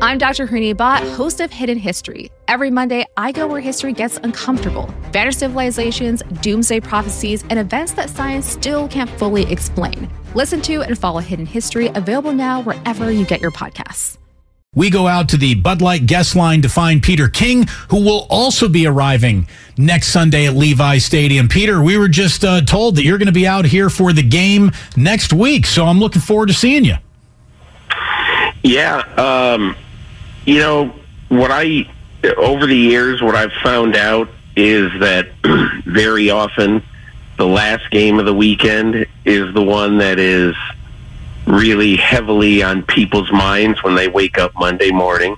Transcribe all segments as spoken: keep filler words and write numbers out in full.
I'm Doctor Hooni Bhatt, host of Hidden History. Every Monday, I go where history gets uncomfortable. Vanished civilizations, doomsday prophecies, and events that science still can't fully explain. Listen to and follow Hidden History, available now wherever you get your podcasts. We go out to the Bud Light guest line to find Peter King, who will also be arriving next Sunday at Levi Stadium. Peter, we were just uh, told that you're going to be out here for the game next week, so I'm looking forward to seeing you. Yeah, um, you know, what I, over the years, what I've found out is that very often the last game of the weekend is the one that is really heavily on people's minds when they wake up Monday morning.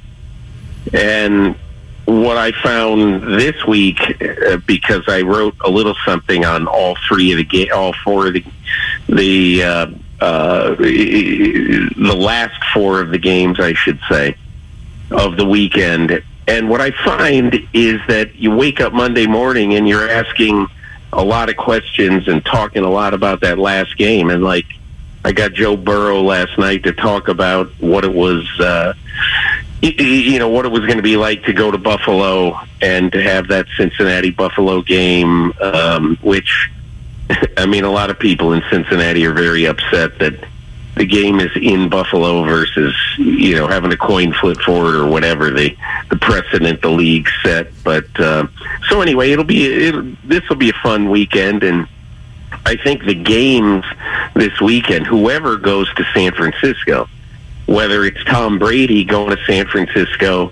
And what I found this week, uh, because I wrote a little something on all three of the ga- all four of the the uh, uh, the last four of the games, I should say, of the weekend. And what I find is that you wake up Monday morning and you're asking a lot of questions and talking a lot about that last game. And like, I got Joe Burrow last night to talk about what it was, uh, you know, what it was going to be like to go to Buffalo and to have that Cincinnati-Buffalo game, um, which, I mean, a lot of people in Cincinnati are very upset that the game is in Buffalo versus, you know, having a coin flip for it or whatever the the precedent the league set. But uh, so anyway, it'll be it'll, this will be a fun weekend, and I think the games this weekend, whoever goes to San Francisco, whether it's Tom Brady going to San Francisco,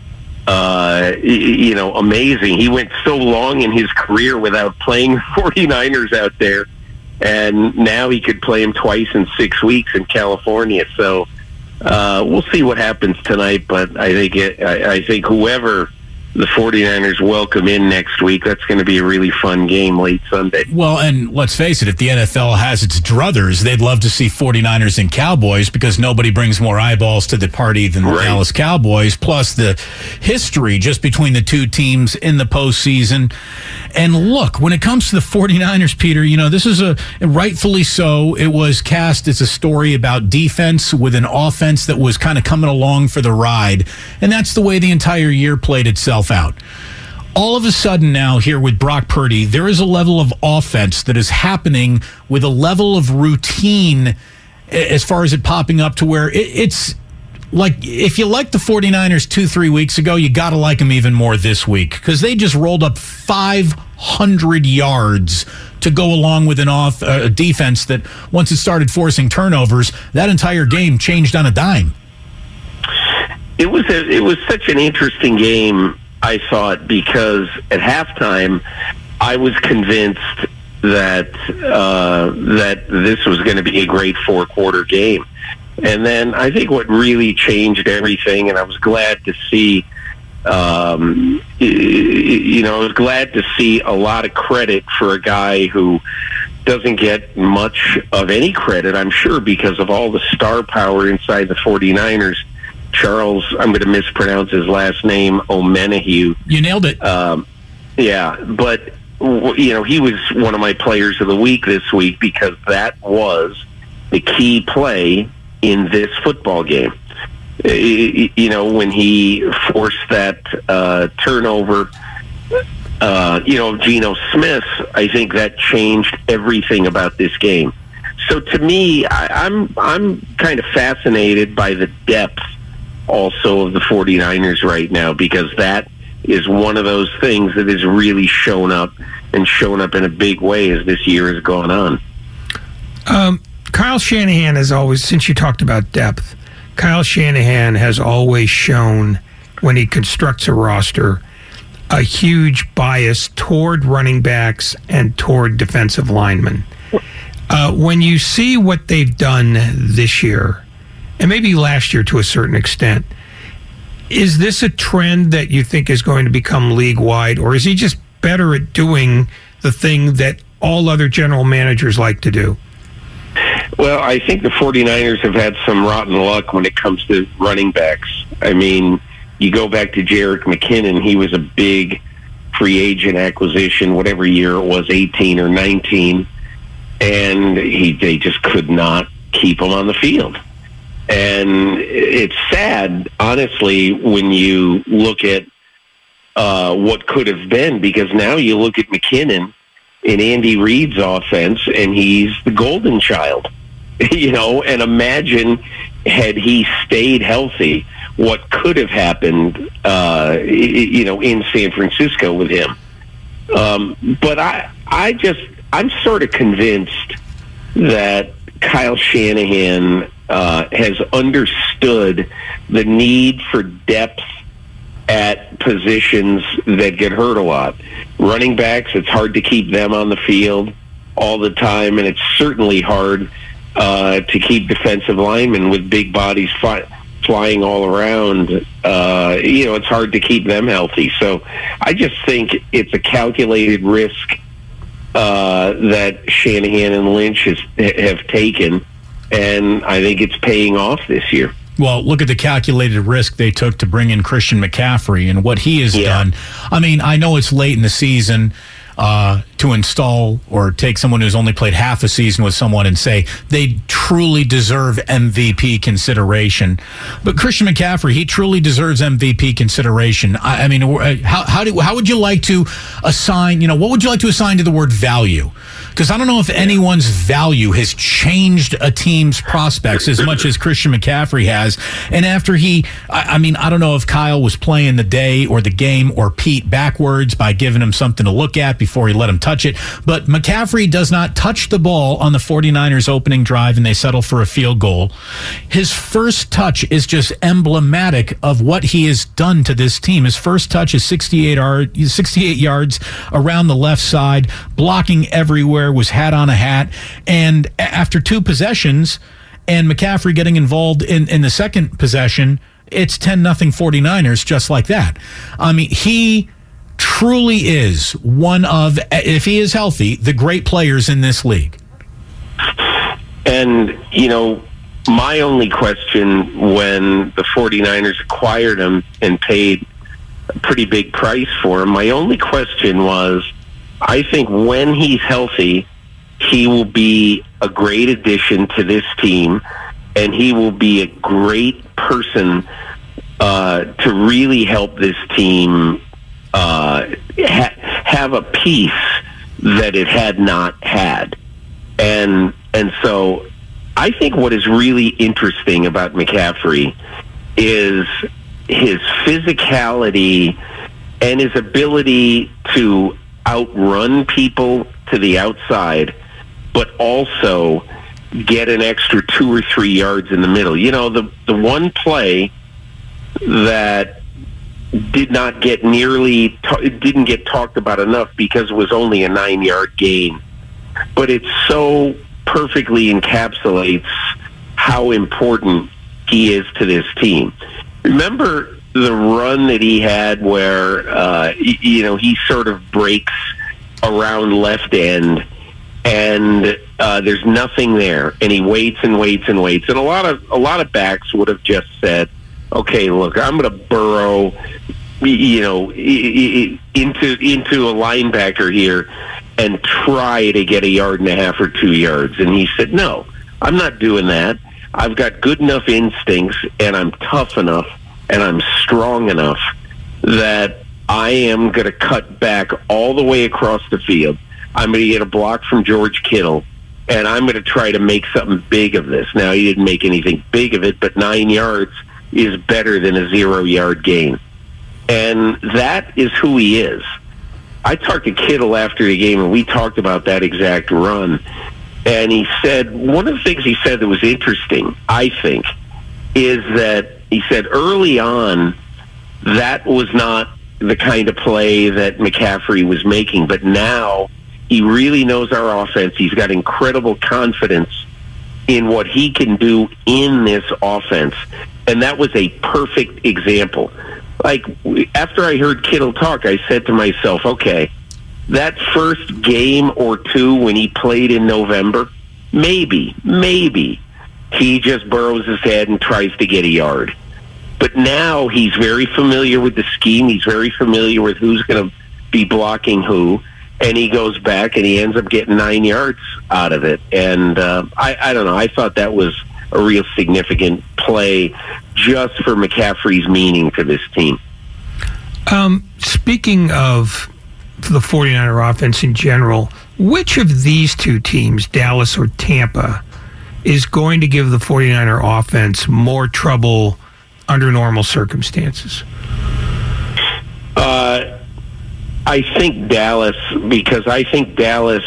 uh, you know, amazing. He went so long in his career without playing the forty-niners out there, and now he could play him twice in six weeks in California. So uh, we'll see what happens tonight, but I think it, I, I think whoever the forty-niners welcome in next week, that's going to be a really fun game late Sunday. Well, and let's face it, if the N F L has its druthers, they'd love to see forty-niners and Cowboys because nobody brings more eyeballs to the party than the right. Dallas Cowboys, plus the history just between the two teams in the postseason. And look, when it comes to the forty-niners, Peter, you know, this is a, rightfully so, it was cast as a story about defense with an offense that was kind of coming along for the ride. And that's the way the entire year played itself out. All of a sudden now here with Brock Purdy, there is a level of offense that is happening with a level of routine as far as it popping up to where it, it's like, if you liked the forty-niners two, three weeks ago, you got to like them even more this week because they just rolled up five hundred yards to go along with an off uh, defense that once it started forcing turnovers, that entire game changed on a dime. It was a, it was such an interesting game, I thought, because at halftime, I was convinced that uh, that this was going to be a great four-quarter game. And then I think what really changed everything, and I was glad to see, um, you know, I was glad to see a lot of credit for a guy who doesn't get much of any credit, I'm sure, because of all the star power inside the forty-niners. Charles, I'm going to mispronounce his last name, Omenihu. You nailed it. Um, yeah, but, you know, he was one of my players of the week this week because that was the key play in this football game. You know, when he forced that uh, turnover, uh, you know, Geno Smith, I think that changed everything about this game. So to me, I, I'm I'm kind of fascinated by the depth also of the forty-niners right now, because that is one of those things that has really shown up and shown up in a big way as this year has gone on. Um, Kyle Shanahan has always, since you talked about depth, Kyle Shanahan has always shown, when he constructs a roster, a huge bias toward running backs and toward defensive linemen. Uh, when you see what they've done this year, and maybe last year to a certain extent, is this a trend that you think is going to become league-wide, or is he just better at doing the thing that all other general managers like to do? Well, I think the forty-niners have had some rotten luck when it comes to running backs. I mean, you go back to Jerick McKinnon, he was a big free agent acquisition, whatever year it was, eighteen or nineteen, and he they just could not keep him on the field. And it's sad, honestly, when you look at uh, what could have been, because now you look at McKinnon in Andy Reid's offense, and he's the golden child, you know, and imagine had he stayed healthy, what could have happened, uh, you know, in San Francisco with him. Um, but I, I just, I'm sort of convinced that Kyle Shanahan uh, has understood the need for depth at positions that get hurt a lot. Running backs, it's hard to keep them on the field all the time, and it's certainly hard uh, to keep defensive linemen with big bodies fi- flying all around. Uh, you know, it's hard to keep them healthy. So I just think it's a calculated risk uh, that Shanahan and Lynch has, have taken, and I think it's paying off this year. Well, look at the calculated risk they took to bring in Christian McCaffrey and what he has yeah. done. I mean, I know it's late in the season uh, to install or take someone who's only played half a season with someone and say they truly deserve M V P consideration. But Christian McCaffrey, he truly deserves M V P consideration. I, I mean, how how do how would you like to assign? You know, what would you like to assign to the word value? Because I don't know if anyone's value has changed a team's prospects as much as Christian McCaffrey has. And after he, I, I mean, I don't know if Kyle was playing the day or the game or Pete backwards by giving him something to look at before he let him touch it. But McCaffrey does not touch the ball on the 49ers opening drive and they settle for a field goal. His first touch is just emblematic of what he has done to this team. His first touch is sixty-eight, sixty-eight yards around the left side, blocking everywhere, was hat on a hat. And after two possessions and McCaffrey getting involved in, in the second possession, it's ten nothing 49ers just like that. I mean, he truly is one of, if he is healthy, the great players in this league. And, you know, my only question when the 49ers acquired him and paid a pretty big price for him, my only question was, I think when he's healthy, he will be a great addition to this team, and he will be a great person uh, to really help this team uh, ha- have a piece that it had not had. And and so I think what is really interesting about McCaffrey is his physicality and his ability to outrun people to the outside, but also get an extra two or three yards in the middle. You know, the the one play that did not get nearly, t- didn't get talked about enough because it was only a nine-yard gain. But it so perfectly encapsulates how important he is to this team. Remember the run that he had where, uh, you know, he sort of breaks around left end and uh, there's nothing there, and he waits and waits and waits. And a lot of a lot of backs would have just said, okay, look, I'm going to burrow, you know, into into a linebacker here and try to get a yard and a half or two yards. And he said, no, I'm not doing that. I've got good enough instincts, and I'm tough enough, and I'm strong enough that I am going to cut back all the way across the field. I'm going to get a block from George Kittle, and I'm going to try to make something big of this. Now, he didn't make anything big of it, but nine yards is better than a zero-yard gain. And that is who he is. I talked to Kittle after the game, and we talked about that exact run. And he said, one of the things he said that was interesting, I think, is that he said early on that was not the kind of play that McCaffrey was making. But now he really knows our offense. He's got incredible confidence in what he can do in this offense. And that was a perfect example. Like, after I heard Kittle talk, I said to myself, okay, that first game or two when he played in November, maybe, maybe he just burrows his head and tries to get a yard. But now he's very familiar with the scheme. He's very familiar with who's going to be blocking who. And he goes back and he ends up getting nine yards out of it. And uh, I, I don't know. I thought that was a real significant play just for McCaffrey's meaning to this team. Um, speaking of the 49er offense in general, which of these two teams, Dallas or Tampa, is going to give the 49er offense more trouble under normal circumstances? Uh, I think Dallas, because I think Dallas,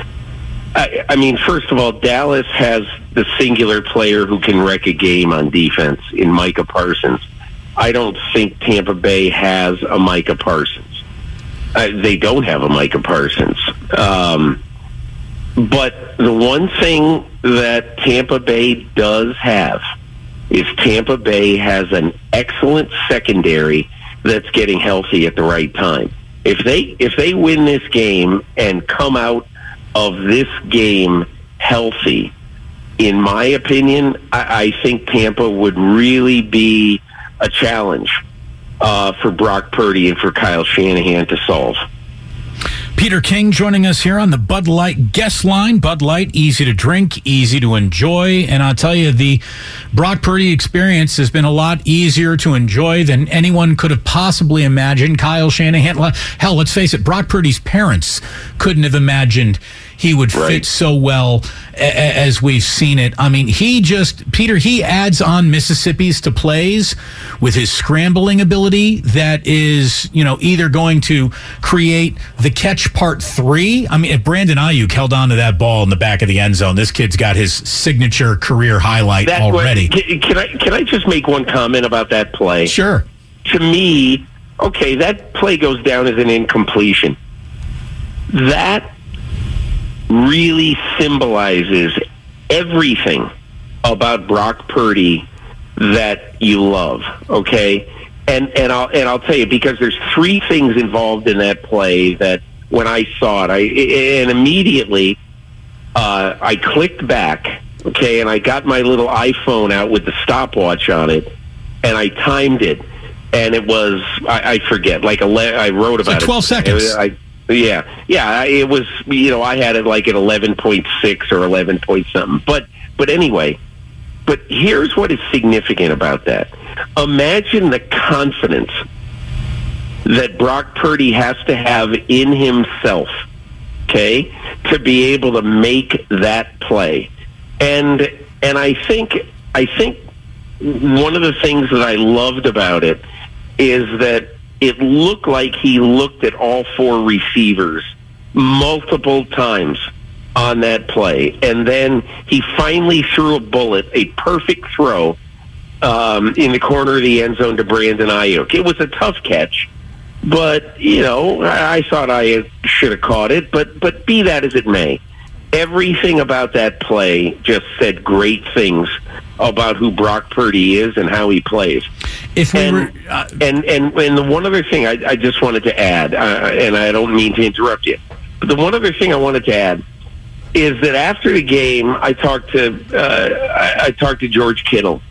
I, I mean, first of all, Dallas has the singular player who can wreck a game on defense in Micah Parsons. I don't think Tampa Bay has a Micah Parsons. Uh, they don't have a Micah Parsons. Um, but the one thing that Tampa Bay does have is Tampa Bay has an excellent secondary that's getting healthy at the right time. If they if they win this game and come out of this game healthy, in my opinion, I, I think Tampa would really be a challenge uh, for Brock Purdy and for Kyle Shanahan to solve. Peter King joining us here on the Bud Light guest line. Bud Light, easy to drink, easy to enjoy. And I'll tell you, the Brock Purdy experience has been a lot easier to enjoy than anyone could have possibly imagined. Kyle Shanahan, hell, let's face it, Brock Purdy's parents couldn't have imagined he would right. fit so well a- as we've seen it. I mean, he just, Peter, he adds on Mississippi's to plays with his scrambling ability that is, you know, either going to create the catch part three. I mean, if Brandon Ayuk held on to that ball in the back of the end zone, this kid's got his signature career highlight That's already. What, can, can I can I just make one comment about that play? Sure. To me, okay, that play goes down as an incompletion. That really symbolizes everything about Brock Purdy that you love, okay? And and I'll and I'll tell you, because there's three things involved in that play that when I saw it, I and immediately uh, I clicked back, okay, and I got my little iPhone out with the stopwatch on it, and I timed it, and it was I, I forget, like ele- I wrote about like twelve it. seconds. I, Yeah, yeah, it was, you know, I had it like at eleven point six or eleven point something. But, but anyway, but here's what is significant about that. Imagine the confidence that Brock Purdy has to have in himself, okay, to be able to make that play. And, and I think, I think one of the things that I loved about it is that it looked like he looked at all four receivers multiple times on that play. And then he finally threw a bullet, a perfect throw, um, in the corner of the end zone to Brandon Ayuk. It was a tough catch, but, you know, I, I thought I should have caught it. But, but be that as it may, everything about that play just said great things about who Brock Purdy is and how he plays. If we and, were, uh, and, and and the one other thing I, I just wanted to add, uh, and I don't mean to interrupt you, but the one other thing I wanted to add is that after the game, I talked to uh, I, I talked to George Kittle,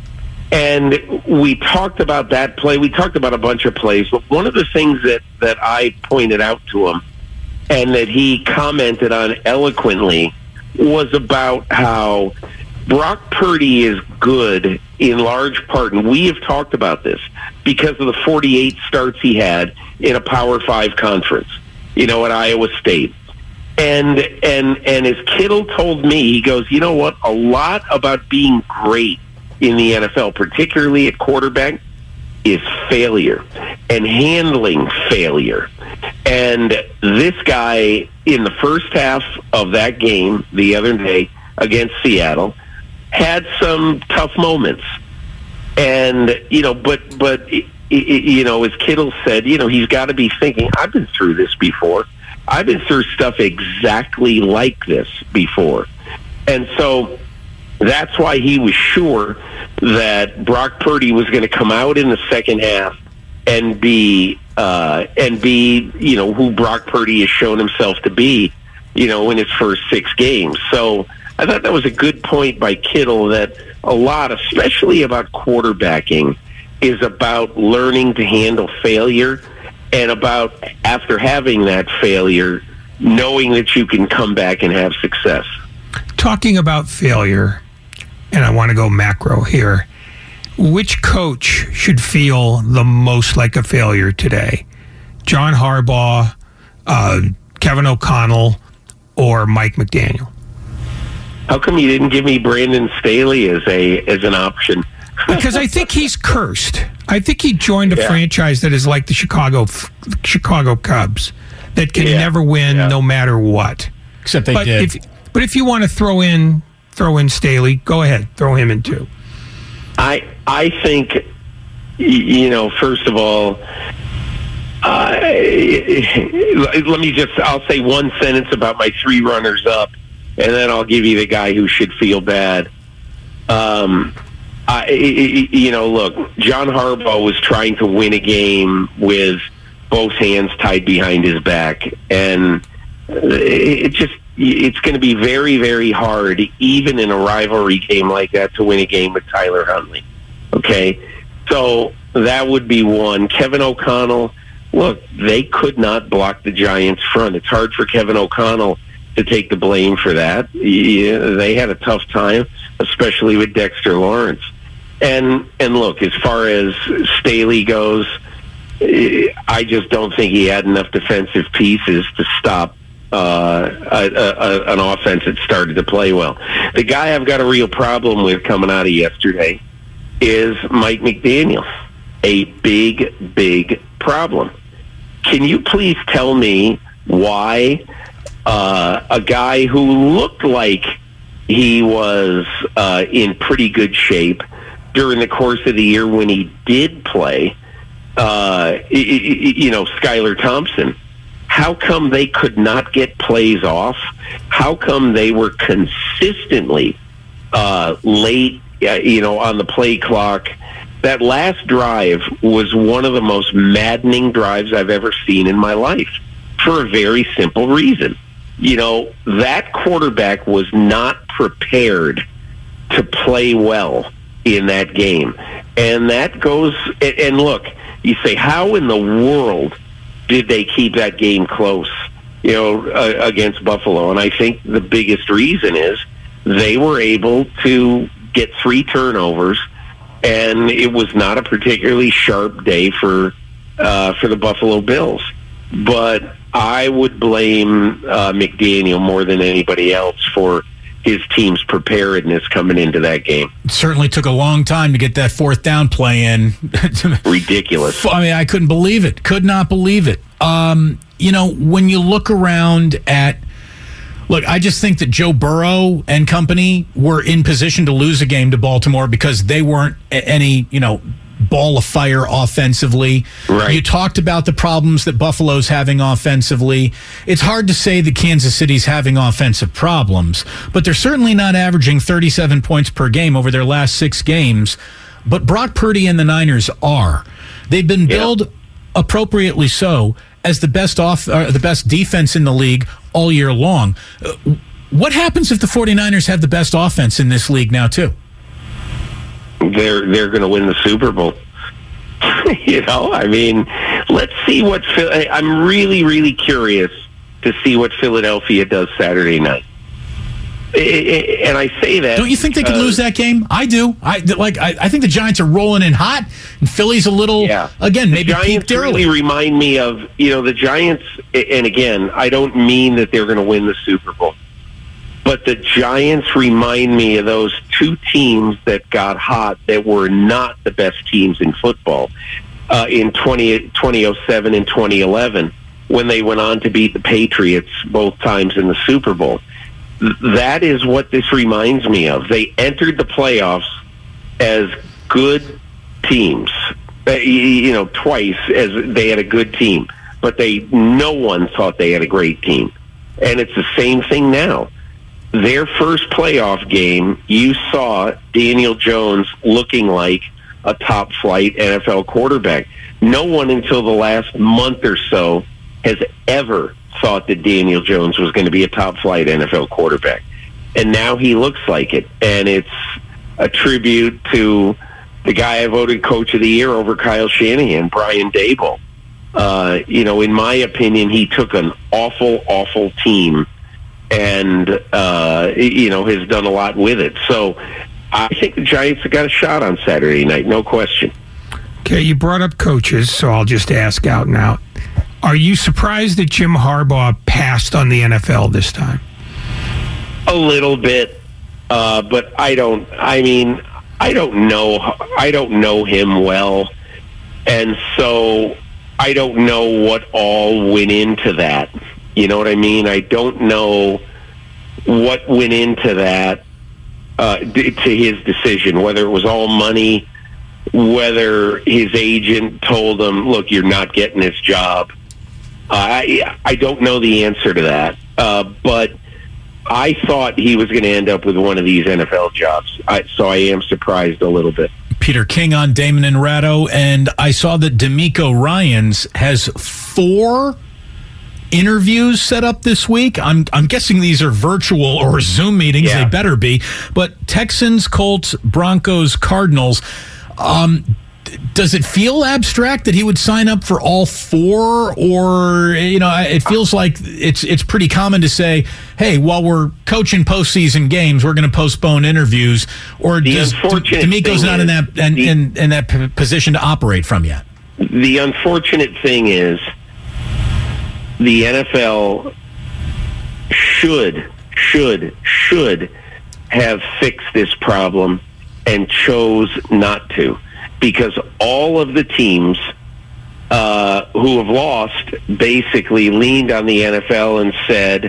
and we talked about that play. We talked about a bunch of plays, but one of the things that, that I pointed out to him and that he commented on eloquently was about how Brock Purdy is good in large part, and we have talked about this, because of the forty-eight starts he had in a Power Five conference, you know, at Iowa State. And and and as Kittle told me, he goes, you know what, a lot about being great in the N F L, particularly at quarterback, is failure and handling failure. And this guy, in the first half of that game the other day against Seattle, had some tough moments. And, you know, but, but you know, as Kittle said, you know, he's got to be thinking, I've been through this before. I've been through stuff exactly like this before. And so that's why he was sure that Brock Purdy was going to come out in the second half and be, uh, and be, you know, who Brock Purdy has shown himself to be, you know, in his first six games. So I thought that was a good point by Kittle, that a lot, especially about quarterbacking, is about learning to handle failure, and about, after having that failure, knowing that you can come back and have success. Talking about failure and I want to go macro here, which coach should feel the most like a failure today? John Harbaugh, uh, Kevin O'Connell, or Mike McDaniel? How come you didn't give me Brandon Staley as a as an option? Because I think he's cursed. I think he joined a yeah. franchise that is like the Chicago Chicago Cubs, that can yeah. never win yeah. no matter what. Except they but did. If, but if you want to throw in throw in Staley, go ahead, throw him in too. I I think, you know, first of all, uh, let me just, I'll say one sentence about my three runners up, and then I'll give you the guy who should feel bad. Um, I, you know, look, John Harbaugh was trying to win a game with both hands tied behind his back, and it just, it's going to be very, very hard, even in a rivalry game like that, to win a game with Tyler Huntley. Okay? So that would be one. Kevin O'Connell, look, they could not block the Giants' front. It's hard for Kevin O'Connell to take the blame for that. Yeah, they had a tough time, especially with Dexter Lawrence. And and look, as far as Staley goes, I just don't think he had enough defensive pieces to stop uh, a, a, an offense that started to play well. The guy I've got a real problem with coming out of yesterday is Mike McDaniel. A big, big problem. Can you please tell me why uh, a guy who looked like he was uh, in pretty good shape during the course of the year when he did play, uh, you know, Skylar Thompson, how come they could not get plays off? How come they were consistently uh, late, you know, on the play clock? That last drive was one of the most maddening drives I've ever seen in my life, for a very simple reason. You know, that quarterback was not prepared to play well in that game. And that goes, and look, you say, how in the world did they keep that game close, you know, uh, against Buffalo? And I think the biggest reason is they were able to get three turnovers, and it was not a particularly sharp day for uh, for the Buffalo Bills. But I would blame uh, McDaniel more than anybody else for his team's preparedness coming into that game. It certainly took a long time to get that fourth down play in. Ridiculous. I mean, I couldn't believe it. Could not believe it. Um, you know, when you look around at, look, I just think that Joe Burrow and company were in position to lose a game to Baltimore because they weren't any, you know, ball of fire offensively. Right. You talked about the problems that Buffalo's having offensively. It's hard to say that Kansas City's having offensive problems, but they're certainly not averaging thirty-seven points per game over their last six games. But Brock Purdy and the Niners are. They've been billed, yeah. appropriately so, as the best off, uh, the best defense in the league all year long. Uh, what happens if the 49ers have the best offense in this league now, too? They're they're going to win the Super Bowl. You know, I mean, let's see what Phil, I'm really, really curious to see what Philadelphia does Saturday night. And I say that. Don't you think they could uh, lose that game? I do. I like. I, I think the Giants are rolling in hot, and Philly's a little. Yeah. Again, maybe the Giants really remind me of, you know, the Giants. And again, I don't mean that they're going to win the Super Bowl, but the Giants remind me of those two teams that got hot that were not the best teams in football uh, in twenty oh seven and twenty eleven when they went on to beat the Patriots both times in the Super Bowl. That is what this reminds me of. They entered the playoffs as good teams, uh, you know, twice as they had a good team, but they no one thought they had a great team. And it's the same thing now. Their first playoff game, you saw Daniel Jones looking like a top-flight N F L quarterback. No one until the last month or so has ever thought that Daniel Jones was going to be a top-flight N F L quarterback. And now he looks like it. And it's a tribute to the guy I voted Coach of the Year over Kyle Shanahan, Brian Daboll. Uh, you know, in my opinion, he took an awful, awful team and, uh, you know, has done a lot with it. So I think the Giants have got a shot on Saturday night, no question. Okay, you brought up coaches, so I'll just ask out and out. Are you surprised that Jim Harbaugh passed on the N F L this time? A little bit, uh, but I don't. I mean, I don't know. I don't know him well, and so I don't know what all went into that. You know what I mean? I don't know what went into that uh, to his decision. Whether it was all money, whether his agent told him, "Look, you're not getting this job." Uh, I I don't know the answer to that, uh, but I thought he was going to end up with one of these N F L jobs. I, so I am surprised a little bit. Peter King on Damon and Ratto, and I saw that D'Amico Ryans has four interviews set up this week. I'm I'm guessing these are virtual or Zoom meetings. Yeah. They better be. But Texans, Colts, Broncos, Cardinals. Um, Does it feel abstract that he would sign up for all four, or you know, it feels like it's it's pretty common to say, "Hey, while we're coaching postseason games, we're going to postpone interviews." Or the does D'Amico's not in that in, the, in, in that p- position to operate from yet? The unfortunate thing is, the N F L should should should have fixed this problem and chose not to. Because all of the teams uh, who have lost basically leaned on the N F L and said,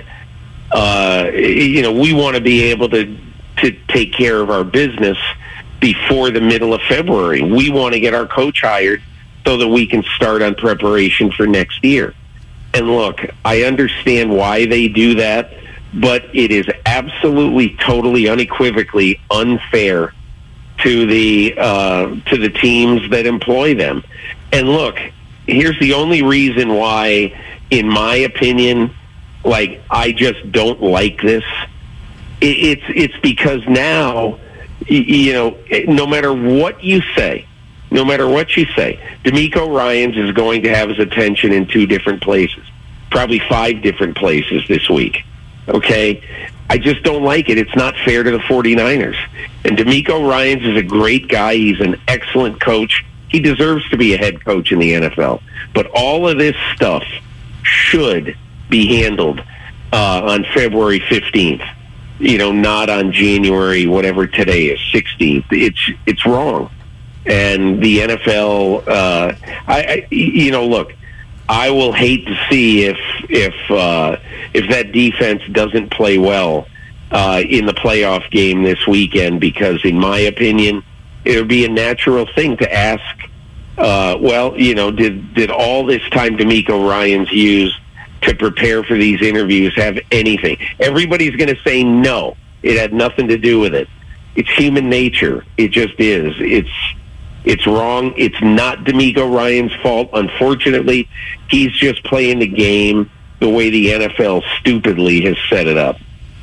uh, you know, we want to be able to to take care of our business before the middle of February. We want to get our coach hired so that we can start on preparation for next year. And look, I understand why they do that, but it is absolutely, totally, unequivocally unfair to the uh, to the teams that employ them. And look, here's the only reason why, in my opinion, like I just don't like this. It, it's it's because now, you know, no matter what you say, no matter what you say, D'Amico Ryans is going to have his attention in two different places, probably five different places this week. Okay? I just don't like it. It's not fair to the 49ers. And D'Amico Ryans is a great guy. He's an excellent coach. He deserves to be a head coach in the N F L. But all of this stuff should be handled uh, on February fifteenth. You know, not on January, whatever today is, sixteenth. It's it's wrong. And the N F L, uh, I, I you know, look, I will hate to see if if uh, if that defense doesn't play well uh, in the playoff game this weekend, because in my opinion, it would be a natural thing to ask. Uh, well, you know, did did all this time D'Amico Ryans used to prepare for these interviews have anything? Everybody's going to say no. It had nothing to do with it. It's human nature. It just is. It's. It's wrong. It's not D'Amico Ryans' fault. Unfortunately, he's just playing the game the way the N F L stupidly has set it up.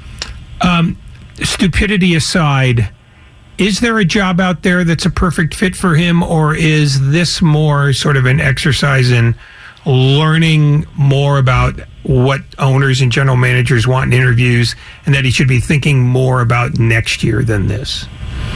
Um, stupidity aside, is there a job out there that's a perfect fit for him, or is this more sort of an exercise in learning more about what owners and general managers want in interviews, and that he should be thinking more about next year than this?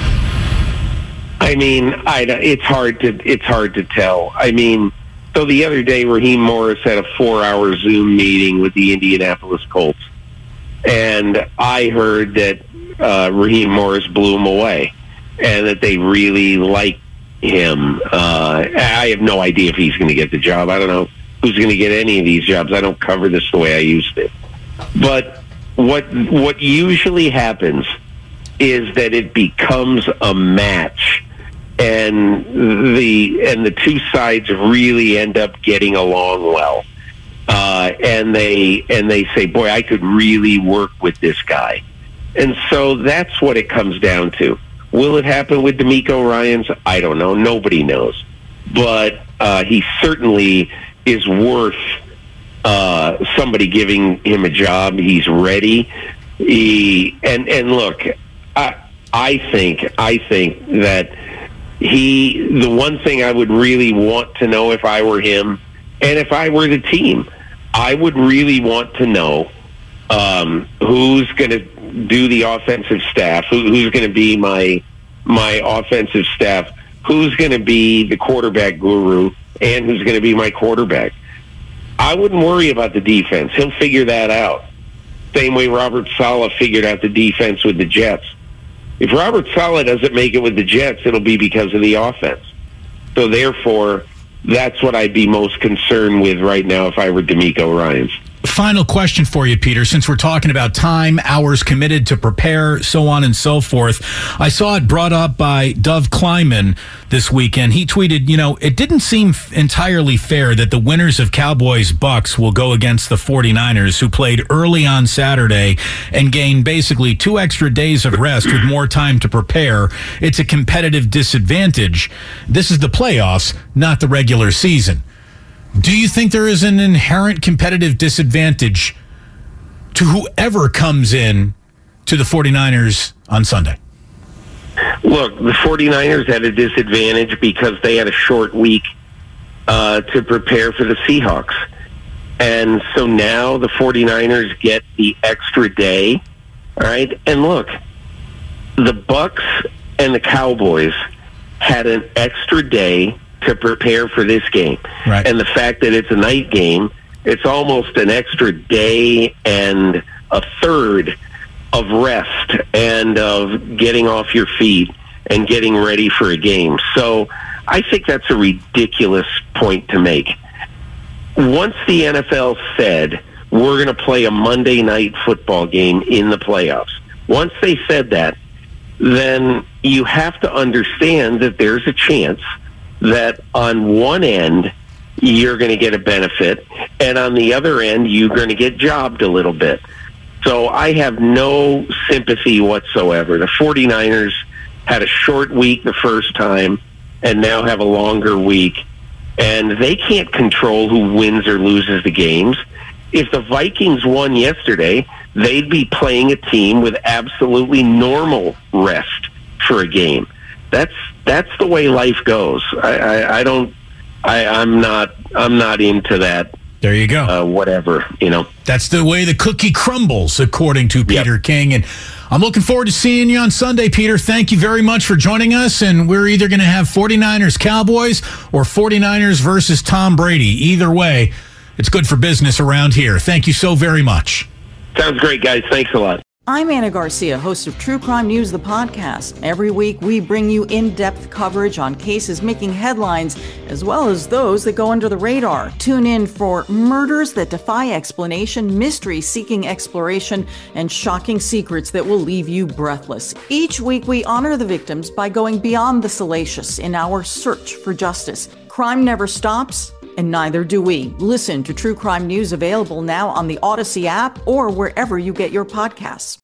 I mean, I, it's hard to it's hard to tell. I mean, so the other day, Raheem Morris had a four-hour Zoom meeting with the Indianapolis Colts, and I heard that uh, Raheem Morris blew him away, and that they really like him. Uh, I have no idea if he's going to get the job. I don't know who's going to get any of these jobs. I don't cover this the way I used to. But what what usually happens is that it becomes a match. And the and the two sides really end up getting along well, uh, and they and they say, "Boy, I could really work with this guy," and so that's what it comes down to. Will it happen with D'Amico Ryans? I don't know. Nobody knows, but uh, he certainly is worth uh, somebody giving him a job. He's ready. He and and look, I I think I think that. He, the one thing I would really want to know if I were him, and if I were the team, I would really want to know um, who's going to do the offensive staff, who, who's going to be my my offensive staff who's going to be the quarterback guru and who's going to be my quarterback. I wouldn't worry about the defense. He'll figure that out. Same way Robert Saleh figured out the defense with the Jets. If Robert Saleh doesn't make it with the Jets, it'll be because of the offense. So therefore, that's what I'd be most concerned with right now if I were DeMeco Ryans. Final question for you, Peter. Since we're talking about time, hours committed to prepare, so on and so forth, I saw it brought up by Dov Kleiman this weekend. He tweeted, you know, it didn't seem entirely fair that the winners of Cowboys-Bucks will go against the forty-niners, who played early on Saturday and gained basically two extra days of rest with more time to prepare. It's a competitive disadvantage. This is the playoffs, not the regular season. Do you think there is an inherent competitive disadvantage to whoever comes in to the forty-niners on Sunday? Look, the forty-niners had a disadvantage because they had a short week uh, to prepare for the Seahawks. And so now the forty-niners get the extra day, all right? And look, the Bucks and the Cowboys had an extra day to prepare for this game. Right. And the fact that it's a night game, it's almost an extra day and a third of rest and of getting off your feet and getting ready for a game. So I think that's a ridiculous point to make. Once the N F L said, we're going to play a Monday night football game in the playoffs, once they said that, then you have to understand that there's a chance that on one end, you're going to get a benefit, and on the other end, you're going to get jobbed a little bit. So I have no sympathy whatsoever. The forty-niners had a short week the first time and now have a longer week, and they can't control who wins or loses the games. If the Vikings won yesterday, they'd be playing a team with absolutely normal rest for a game. That's that's the way life goes. I, I, I don't. I, I'm not. I'm not into that. There you go. Uh, whatever, you know. That's the way the cookie crumbles, according to Peter Yep. King. And I'm looking forward to seeing you on Sunday, Peter. Thank you very much for joining us. And we're either going to have forty-niners Cowboys or forty-niners versus Tom Brady. Either way, it's good for business around here. Thank you so very much. Sounds great, guys. Thanks a lot. I'm Anna Garcia, host of True Crime News, the podcast. Every week, we bring you in-depth coverage on cases making headlines, as well as those that go under the radar. Tune in for murders that defy explanation, mysteries seeking exploration, and shocking secrets that will leave you breathless. Each week, we honor the victims by going beyond the salacious in our search for justice. Crime never stops, and neither do we. Listen to True Crime News, available now on the Odyssey app or wherever you get your podcasts.